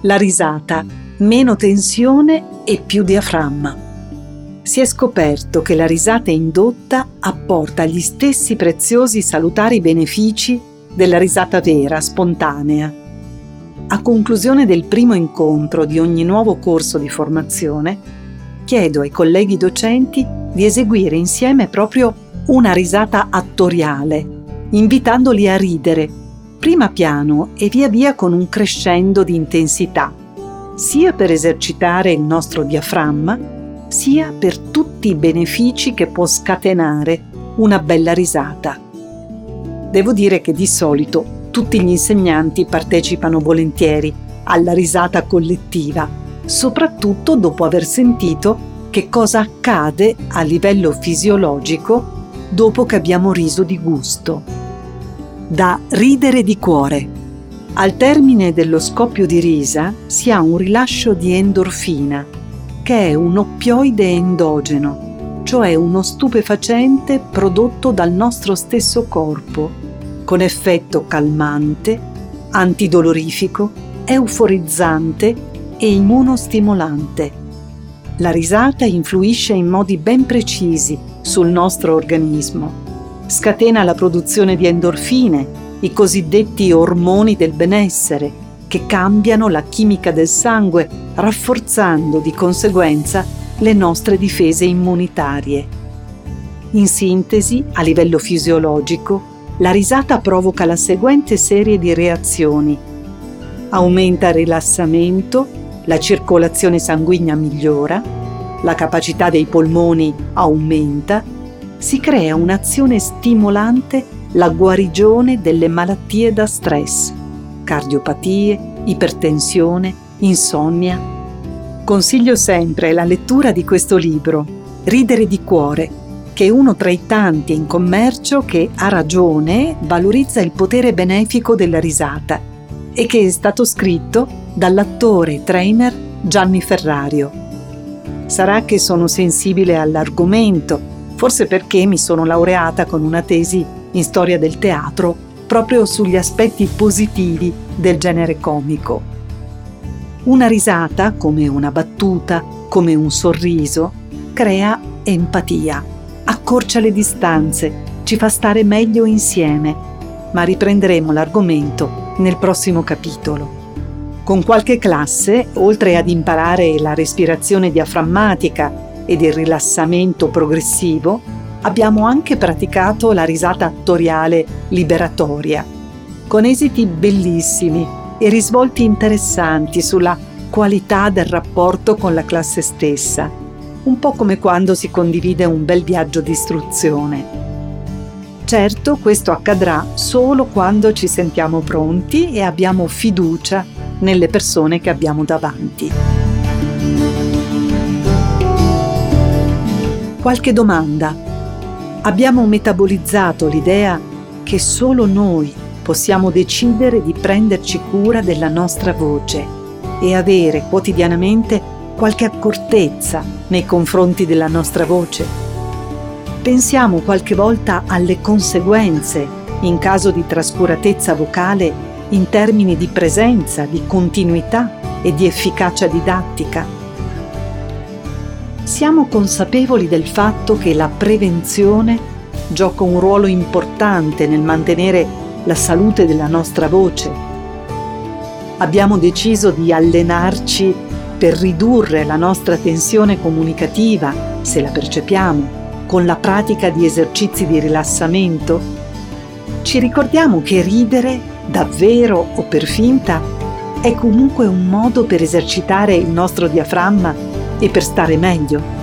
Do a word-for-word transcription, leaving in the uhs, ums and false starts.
La risata, meno tensione e più diaframma. Si è scoperto che la risata indotta apporta gli stessi preziosi salutari benefici della risata vera, spontanea. A conclusione del primo incontro di ogni nuovo corso di formazione, chiedo ai colleghi docenti di eseguire insieme proprio una risata attoriale, invitandoli a ridere, prima piano e via via con un crescendo di intensità, sia per esercitare il nostro diaframma, sia per tutti i benefici che può scatenare una bella risata. Devo dire che di solito tutti gli insegnanti partecipano volentieri alla risata collettiva, soprattutto dopo aver sentito che cosa accade a livello fisiologico dopo che abbiamo riso di gusto. Da ridere di cuore. Al termine dello scoppio di risa si ha un rilascio di endorfina, che è un oppioide endogeno, cioè uno stupefacente prodotto dal nostro stesso corpo, con effetto calmante, antidolorifico, euforizzante e immunostimolante. La risata influisce in modi ben precisi sul nostro organismo. Scatena la produzione di endorfine, i cosiddetti ormoni del benessere, che cambiano la chimica del sangue, rafforzando di conseguenza le nostre difese immunitarie. In sintesi, a livello fisiologico, la risata provoca la seguente serie di reazioni. Aumenta il rilassamento, la circolazione sanguigna migliora, la capacità dei polmoni aumenta, si crea un'azione stimolante, la guarigione delle malattie da stress, cardiopatie, ipertensione, insonnia. Consiglio sempre la lettura di questo libro, Ridere di cuore, che è uno tra i tanti in commercio che, a ragione, valorizza il potere benefico della risata e che è stato scritto dall'attore e trainer Gianni Ferrario. Sarà che sono sensibile all'argomento, forse perché mi sono laureata con una tesi in storia del teatro proprio sugli aspetti positivi del genere comico. Una risata, come una battuta, come un sorriso, crea empatia, accorcia le distanze, ci fa stare meglio insieme, ma riprenderemo l'argomento nel prossimo capitolo. Con qualche classe, oltre ad imparare la respirazione diaframmatica ed il rilassamento progressivo, abbiamo anche praticato la risata attoriale liberatoria, con esiti bellissimi e risvolti interessanti sulla qualità del rapporto con la classe stessa, un po' come quando si condivide un bel viaggio di istruzione. Certo, questo accadrà solo quando ci sentiamo pronti e abbiamo fiducia nelle persone che abbiamo davanti. Qualche domanda. Abbiamo metabolizzato l'idea che solo noi possiamo decidere di prenderci cura della nostra voce e avere quotidianamente qualche accortezza nei confronti della nostra voce. Pensiamo qualche volta alle conseguenze in caso di trascuratezza vocale in termini di presenza, di continuità e di efficacia didattica. Siamo consapevoli del fatto che la prevenzione gioca un ruolo importante nel mantenere la salute della nostra voce. Abbiamo deciso di allenarci per ridurre la nostra tensione comunicativa, se la percepiamo, con la pratica di esercizi di rilassamento. Ci ricordiamo che ridere, davvero o per finta, è comunque un modo per esercitare il nostro diaframma e per stare meglio.